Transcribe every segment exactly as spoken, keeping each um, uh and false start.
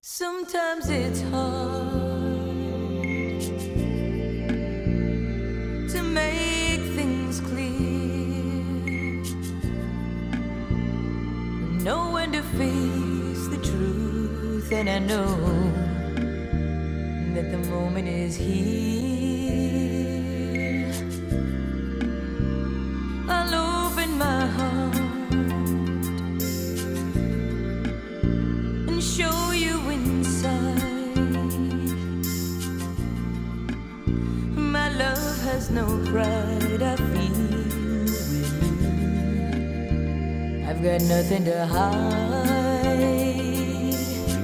Sometimes it's hard to make things clear, know when to face the truth, and I know that the moment is here. I'll open my heart and show you my love has no pride. I feel with you. I've got nothing to hide.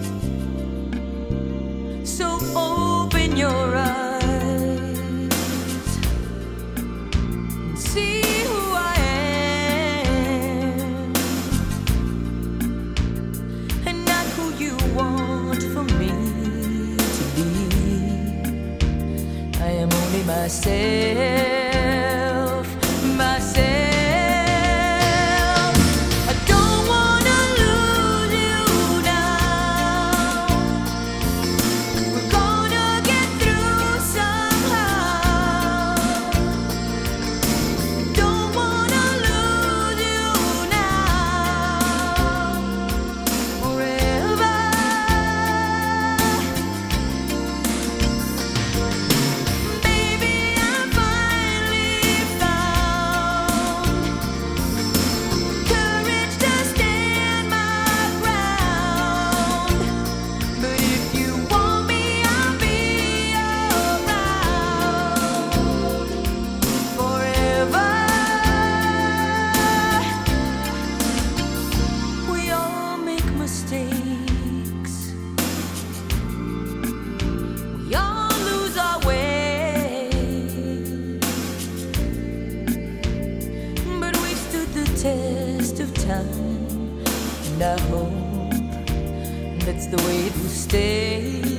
So open your eyes and see who I am, and not who you want for me to be. I am only myself, myself. I don't wanna lose you now. We're gonna get through somehow. Don't wanna lose you now. Forever. Test of time, and I hope that's the way it will stay.